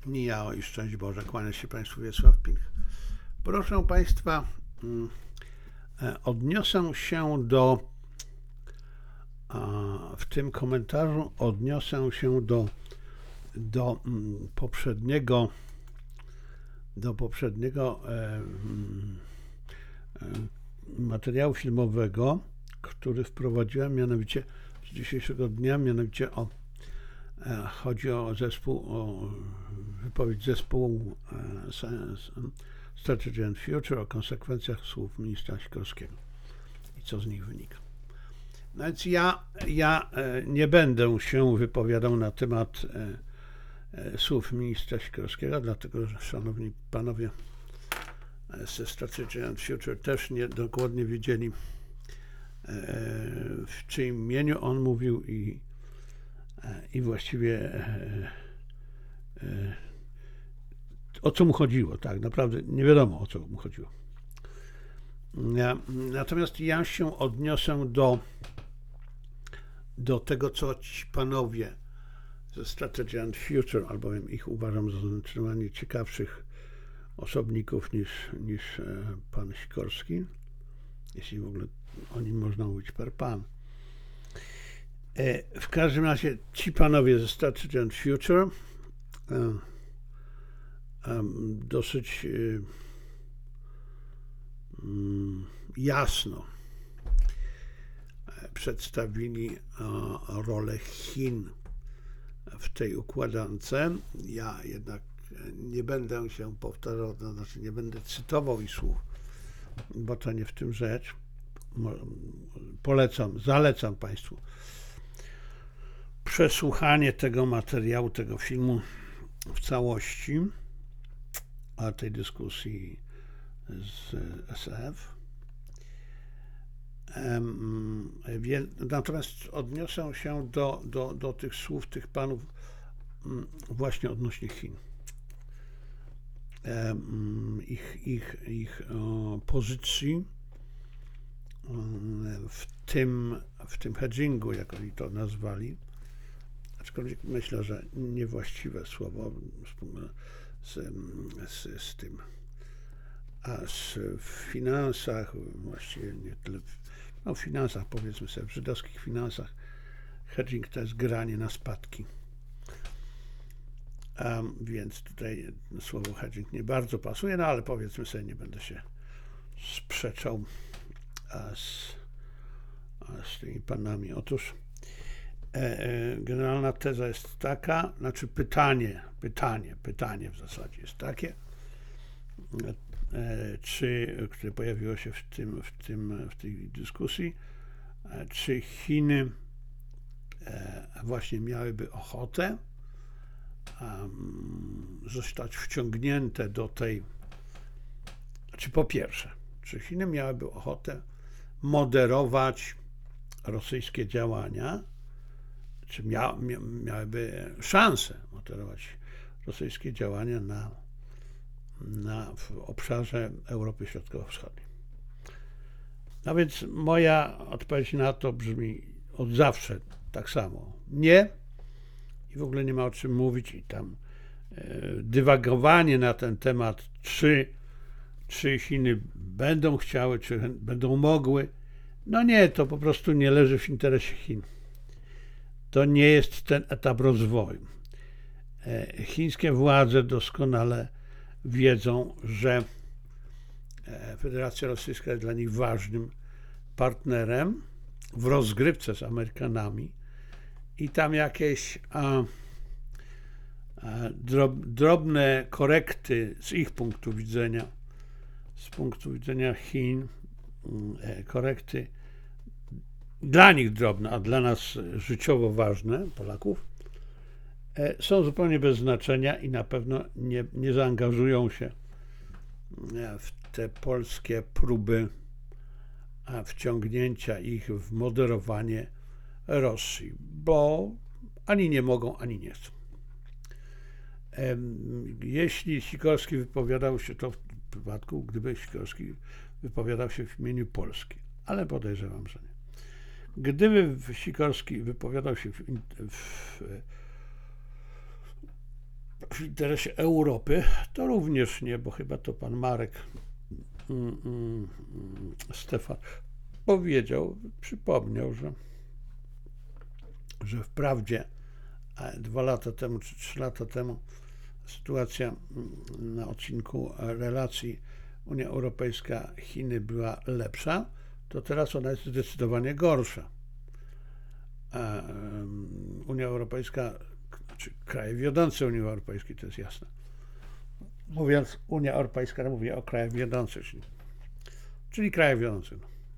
Mijało i szczęść Boże, kłania się Państwu Wiesław Pilch. Proszę Państwa, odniosę się w tym komentarzu do poprzedniego materiału filmowego, który wprowadziłem, mianowicie z dzisiejszego dnia, chodzi o wypowiedź zespołu Strategy and Future o konsekwencjach słów ministra Sikorskiego i co z nich wynika. No więc ja nie będę się wypowiadał na temat słów ministra Sikorskiego, dlatego że szanowni panowie ze Strategy and Future też nie dokładnie wiedzieli, w czyim imieniu on mówił i właściwie o co mu chodziło. Tak naprawdę nie wiadomo, o co mu chodziło. Natomiast ja się odniosę do tego, co ci panowie ze Strategy and Future, albowiem ich uważam za zdecydowanie ciekawszych osobników niż pan Sikorski, jeśli w ogóle o nim można mówić per pan. W każdym razie ci panowie ze Strategy and Future dosyć jasno przedstawili rolę Chin w tej układance. Ja jednak nie będę się powtarzał, to znaczy nie będę cytował ich słów, bo to nie w tym rzecz. Zalecam Państwu przesłuchanie tego materiału, tego filmu w całości, a tej dyskusji z SF. Natomiast odniosę się do tych słów tych panów właśnie odnośnie Chin. Ich pozycji w tym hedgingu, jak oni to nazwali, aczkolwiek myślę, że niewłaściwe słowo z tym, w finansach, właściwie nie tyle w finansach, powiedzmy sobie, w żydowskich finansach, hedging to jest granie na spadki. Więc tutaj słowo hedging nie bardzo pasuje, no ale powiedzmy sobie, nie będę się sprzeczał z tymi panami. Otóż generalna teza jest taka, znaczy pytanie w zasadzie jest takie, które pojawiło się w tej dyskusji, czy Chiny właśnie miałyby ochotę zostać wciągnięte do tej, czy po pierwsze, czy Chiny miałyby ochotę moderować rosyjskie działania, czy miałyby szansę moderować rosyjskie działania w obszarze Europy Środkowo-Wschodniej. No więc moja odpowiedź na to brzmi od zawsze tak samo. Nie. I w ogóle nie ma o czym mówić i tam dywagowanie na ten temat, czy Chiny będą chciały, czy będą mogły. No nie, to po prostu nie leży w interesie Chin. To nie jest ten etap rozwoju. Chińskie władze doskonale wiedzą, że Federacja Rosyjska jest dla nich ważnym partnerem w rozgrywce z Amerykanami i tam jakieś drobne korekty z ich punktu widzenia, z punktu widzenia Chin, korekty dla nich drobne, a dla nas życiowo ważne, Polaków, są zupełnie bez znaczenia i na pewno nie zaangażują się w te polskie próby wciągnięcia ich w moderowanie Rosji, bo ani nie mogą, ani nie chcą. Jeśli Sikorski wypowiadał się, to w przypadku, gdyby Sikorski wypowiadał się w imieniu Polski, ale podejrzewam, że nie. Gdyby Sikorski wypowiadał się w interesie Europy, to również nie, bo chyba to pan Marek Stefan przypomniał, że wprawdzie 2 lata temu czy 3 lata temu sytuacja na odcinku relacji Unia Europejska-Chiny była lepsza, to teraz ona jest zdecydowanie gorsza. Unia Europejska, czy kraje wiodące Unii Europejskiej, to jest jasne. Mówiąc Unia Europejska, mówię o krajach wiodących, czyli krajach wiodących.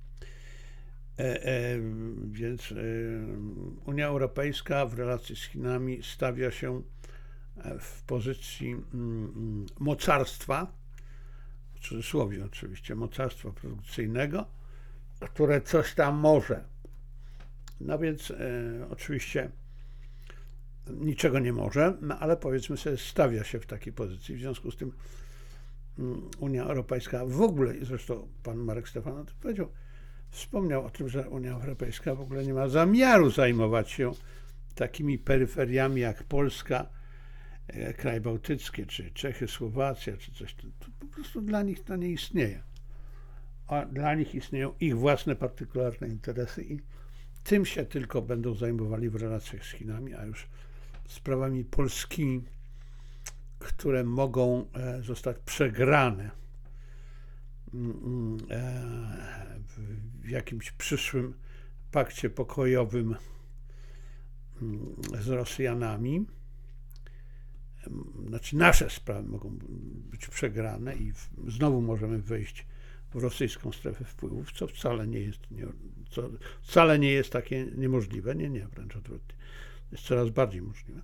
Więc Unia Europejska w relacji z Chinami stawia się w pozycji mocarstwa, w cudzysłowie oczywiście, mocarstwa produkcyjnego, które coś tam może. No więc oczywiście niczego nie może, no ale powiedzmy sobie, stawia się w takiej pozycji. W związku z tym Unia Europejska w ogóle, i zresztą pan Marek Stefan o tym powiedział, wspomniał o tym, że Unia Europejska w ogóle nie ma zamiaru zajmować się takimi peryferiami jak Polska, kraje bałtyckie, czy Czechy, Słowacja, czy coś. To po prostu dla nich to nie istnieje. A dla nich istnieją ich własne partykularne interesy i tym się tylko będą zajmowali w relacjach z Chinami, a już sprawami polskimi, które mogą zostać przegrane w jakimś przyszłym pakcie pokojowym z Rosjanami. Znaczy nasze sprawy mogą być przegrane i znowu możemy wejść w rosyjską strefę wpływów, co wcale nie jest takie niemożliwe. Nie, wręcz odwrotnie. Jest coraz bardziej możliwe.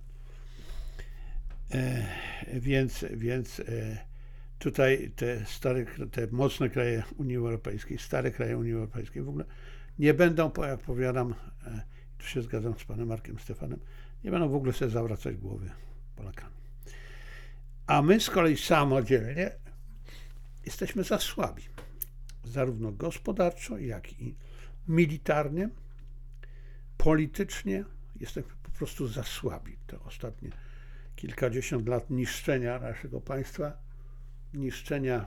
Więc tutaj te mocne kraje Unii Europejskiej, stare kraje Unii Europejskiej w ogóle nie będą, jak powiadam, tu się zgadzam z panem Markiem Stefanem, nie będą w ogóle sobie zawracać głowy Polakami. A my z kolei samodzielnie jesteśmy za słabi, zarówno gospodarczo, jak i militarnie, politycznie jesteśmy po prostu za słabi. Te ostatnie kilkadziesiąt lat niszczenia naszego państwa, niszczenia,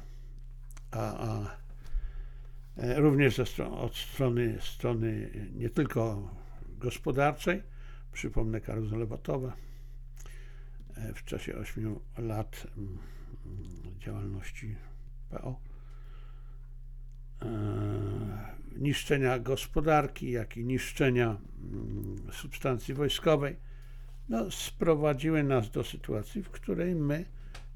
również od strony nie tylko gospodarczej, przypomnę karuzelę VAT-ową, w czasie 8 lat działalności PO, niszczenia gospodarki, jak i niszczenia substancji wojskowej, sprowadziły nas do sytuacji, w której my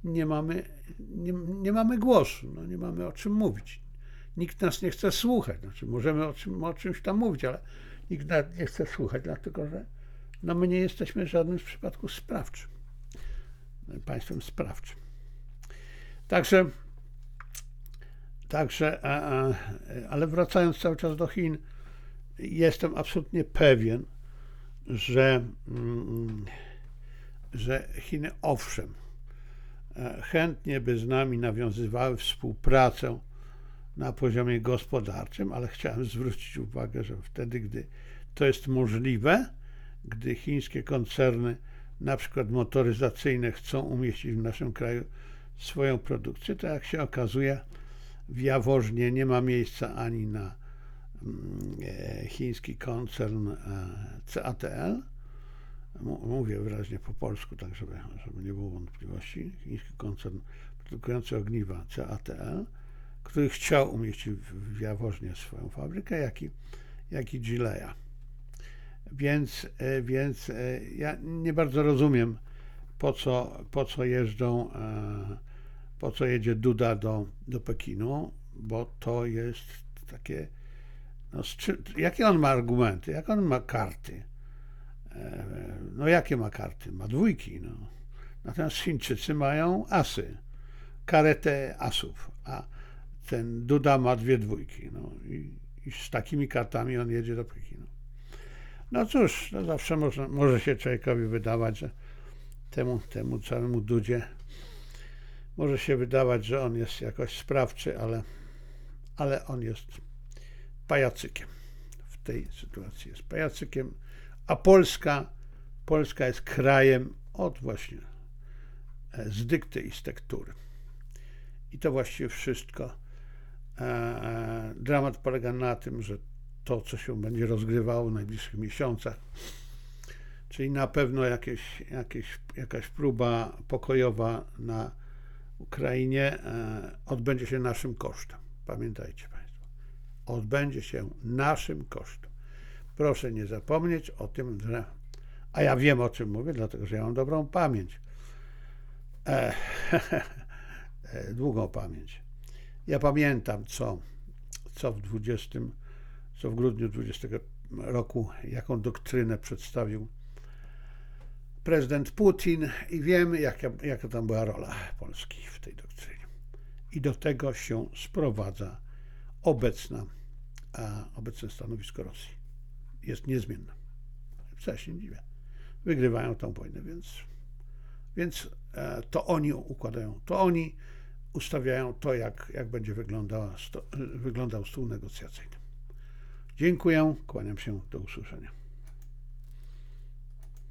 nie mamy głosu, nie mamy o czym mówić. Nikt nas nie chce słuchać, możemy o czymś tam mówić, ale nikt nie chce słuchać, dlatego że my nie jesteśmy w żadnym przypadku sprawczym, państwem sprawczym. Także, ale wracając cały czas do Chin, jestem absolutnie pewien, że Chiny owszem, chętnie by z nami nawiązywały współpracę na poziomie gospodarczym, ale chciałem zwrócić uwagę, że wtedy, gdy to jest możliwe, gdy chińskie koncerny, na przykład motoryzacyjne, chcą umieścić w naszym kraju swoją produkcję, to jak się okazuje, w Jaworznie nie ma miejsca ani na chiński koncern CATL, mówię wyraźnie po polsku, tak żeby nie było wątpliwości, chiński koncern produkujący ogniwa CATL, który chciał umieścić w Jaworznie swoją fabrykę, jak i Gileya. Więc ja nie bardzo rozumiem, po co jedzie Duda do Pekinu, bo to jest takie, jakie on ma argumenty, jak on ma karty? Jakie ma karty? Ma dwójki, Natomiast Chińczycy mają asy, karetę asów, a ten Duda ma 2 dwójki, i z takimi kartami on jedzie do Pekinu. Cóż, zawsze może się człowiekowi wydawać, że temu całemu Dudzie może się wydawać, że on jest jakoś sprawczy, ale on jest pajacykiem. W tej sytuacji jest pajacykiem, a Polska jest krajem od właśnie z dykty i z tektury. I to właściwie wszystko. Dramat polega na tym, że to, co się będzie rozgrywało w najbliższych miesiącach, czyli na pewno jakaś próba pokojowa na Ukrainie, odbędzie się naszym kosztem. Pamiętajcie Państwo, odbędzie się naszym kosztem. Proszę nie zapomnieć o tym, że... A ja wiem, o czym mówię, dlatego że ja mam dobrą pamięć. Długą pamięć. Ja pamiętam, co w grudniu 20 roku, jaką doktrynę przedstawił prezydent Putin i wiem, jaka tam była rola Polski w tej doktrynie. I do tego się sprowadza obecne stanowisko Rosji. Jest niezmienne. Wcale się nie dziwię. Wygrywają tą wojnę, więc to oni układają, to oni ustawiają to, jak będzie wyglądał stół negocjacyjny. Dziękuję, kłaniam się, do usłyszenia.